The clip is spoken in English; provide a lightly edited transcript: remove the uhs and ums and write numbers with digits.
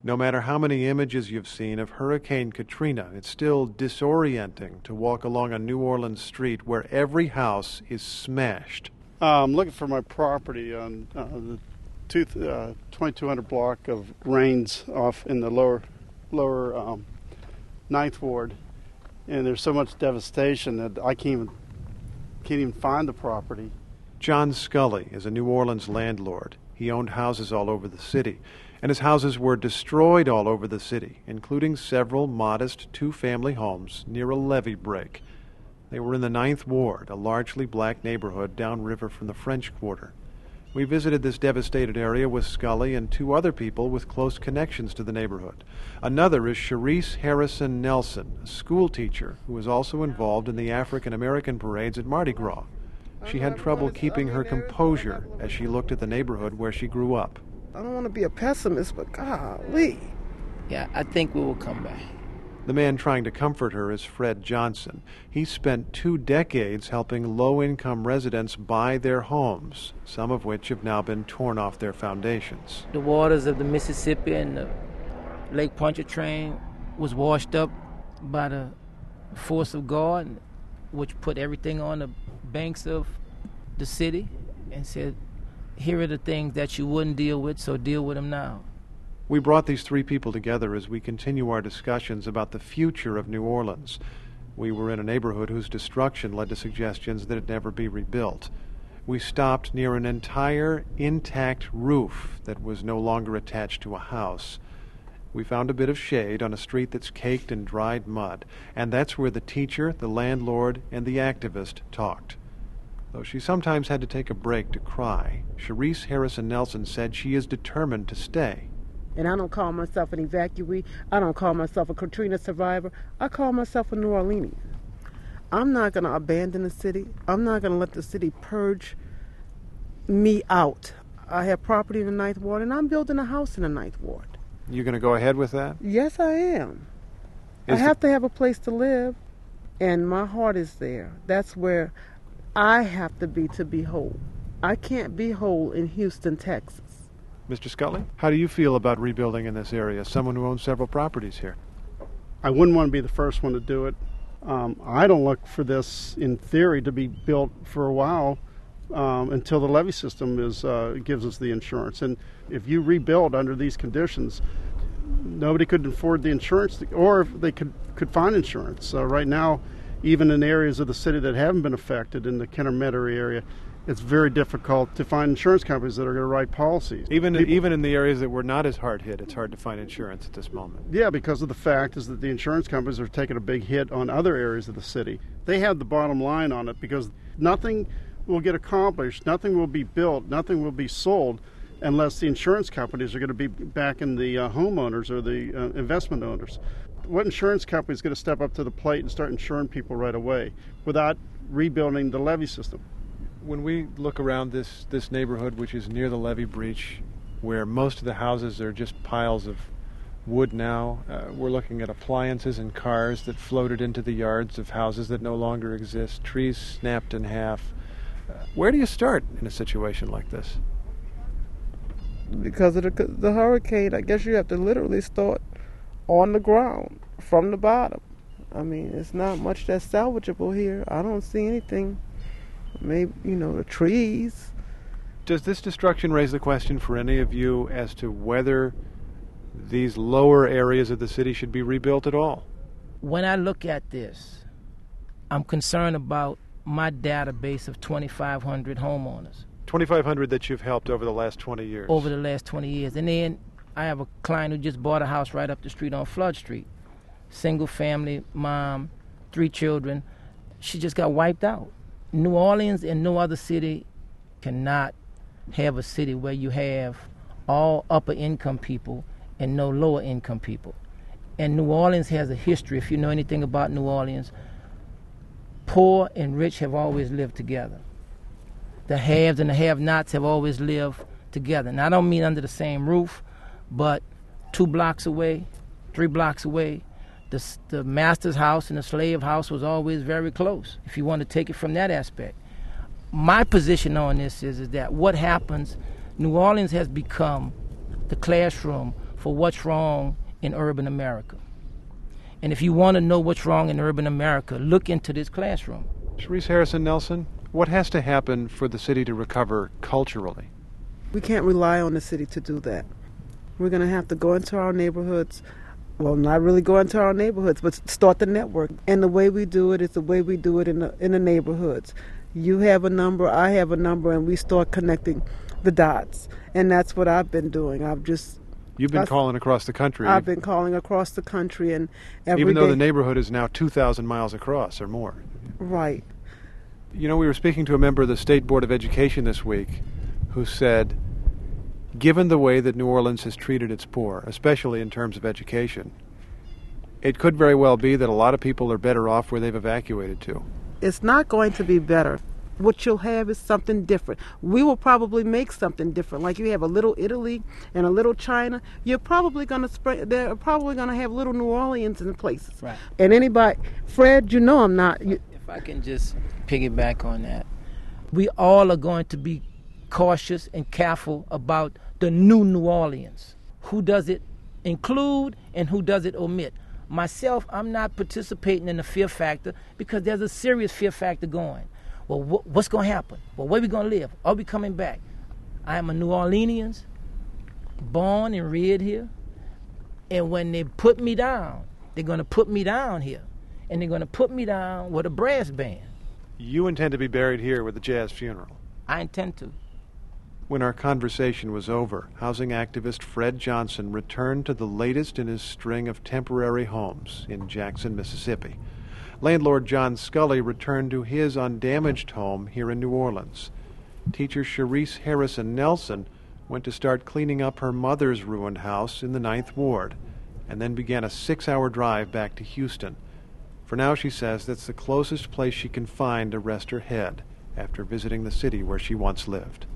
No matter how many images you've seen of Hurricane Katrina, it's still disorienting to walk along a New Orleans street where every house is smashed. I'm looking for my property on the 2200 block of Rains off in the lower Ninth Ward, and there's so much devastation that I can't even find the property. John Scully is a New Orleans landlord. He owned houses all over the city, and his houses were destroyed all over the city, including several modest two-family homes near a levee break. They were in the Ninth Ward, a largely black neighborhood downriver from the French Quarter. We visited this devastated area with Scully and two other people with close connections to the neighborhood. Another is Sharice Harrison Nelson, a school teacher who was also involved in the African American parades at Mardi Gras. She had trouble keeping her composure as she looked at the neighborhood where she grew up. I don't want to be a pessimist, but golly. Yeah, I think we will come back. The man trying to comfort her is Fred Johnson. He spent 2 decades helping low-income residents buy their homes, some of which have now been torn off their foundations. The waters of the Mississippi and the Lake Pontchartrain was washed up by the force of God, which put everything on the banks of the city and said, here are the things that you wouldn't deal with, so deal with them now. We brought these 3 people together as we continue our discussions about the future of New Orleans. We were in a neighborhood whose destruction led to suggestions that it never be rebuilt. We stopped near an entire intact roof that was no longer attached to a house. We found a bit of shade on a street that's caked in dried mud, and that's where the teacher, the landlord, and the activist talked. Though she sometimes had to take a break to cry, Sharice Harrison Nelson said she is determined to stay. And I don't call myself an evacuee. I don't call myself a Katrina survivor. I call myself a New Orleanian. I'm not going to abandon the city. I'm not going to let the city purge me out. I have property in the Ninth Ward, and I'm building a house in the Ninth Ward. You going to go ahead with that? Yes, I am. I have to have a place to live, and my heart is there. That's where I have to be whole. I can't be whole in Houston, Texas. Mr. Scully, how do you feel about rebuilding in this area, someone who owns several properties here? I wouldn't want to be the first one to do it. I don't look for this, in theory, to be built for a while until the levee system gives us the insurance. And if you rebuild under these conditions, nobody could afford the insurance, or if they could find insurance. Right now, even in areas of the city that haven't been affected, in the Kenner-Metairie area, it's very difficult to find insurance companies that are going to write policies. Even in the areas that were not as hard hit, it's hard to find insurance at this moment. Yeah, because of the fact is that the insurance companies are taking a big hit on other areas of the city. They have the bottom line on it because nothing will get accomplished, nothing will be built, nothing will be sold unless the insurance companies are going to be backing the homeowners or the investment owners. What insurance company is going to step up to the plate and start insuring people right away without rebuilding the levee system? When we look around this neighborhood, which is near the levee breach, where most of the houses are just piles of wood now, we're looking at appliances and cars that floated into the yards of houses that no longer exist, trees snapped in half. Where do you start in a situation like this? Because of the hurricane, I guess you have to literally start on the ground from the bottom. I mean, it's not much that's salvageable here. I don't see anything. Maybe, the trees. Does this destruction raise the question for any of you as to whether these lower areas of the city should be rebuilt at all? When I look at this, I'm concerned about my database of 2,500 homeowners. 2,500 that you've helped over the last 20 years? Over the last 20 years. And then I have a client who just bought a house right up the street on Flood Street. Single family, mom, 3 children. She just got wiped out. New Orleans and no other city cannot have a city where you have all upper income people and no lower income people. And New Orleans has a history. If you know anything about New Orleans, poor and rich have always lived together. The haves and the have-nots have always lived together. And I don't mean under the same roof, but 2 blocks away, 3 blocks away, the master's house and the slave house was always very close, if you want to take it from that aspect. My position on this is that what happens, New Orleans has become the classroom for what's wrong in urban America. And if you want to know what's wrong in urban America, look into this classroom. Sharice Harrison Nelson, what has to happen for the city to recover culturally? We can't rely on the city to do that. We're going to have to go into our neighborhoods. Well, not really go into our neighborhoods, but start the network. And the way we do it is the way we do it in the neighborhoods. You have a number, I have a number, and we start connecting the dots. And that's what I've been doing. You've been calling across the country. I've been calling across the country, and even though the neighborhood is now 2,000 miles across or more. Right. You know, we were speaking to a member of the State Board of Education this week who said, given the way that New Orleans has treated its poor, especially in terms of education, it could very well be that a lot of people are better off where they've evacuated to. It's not going to be better. What you'll have is something different. We will probably make something different. Like you have a little Italy and a little China. You're probably going to spread. They're probably going to have little New Orleans in places. Right. And anybody, Fred, you know I'm not. If I can just piggyback on that, we all are going to be cautious and careful about the new Orleans. Who does it include and who does it omit? Myself, I'm not participating in the fear factor because there's a serious fear factor going. Well, what's going to happen? Well, where we going to live? Are we coming back? I am a New Orleanian, born and reared here. And when they put me down, they're going to put me down here. And they're going to put me down with a brass band. You intend to be buried here with a jazz funeral? I intend to. When our conversation was over, housing activist Fred Johnson returned to the latest in his string of temporary homes in Jackson, Mississippi. Landlord John Scully returned to his undamaged home here in New Orleans. Teacher Sharice Harrison Nelson went to start cleaning up her mother's ruined house in the 9th Ward, and then began a 6-hour drive back to Houston. For now, she says that's the closest place she can find to rest her head after visiting the city where she once lived.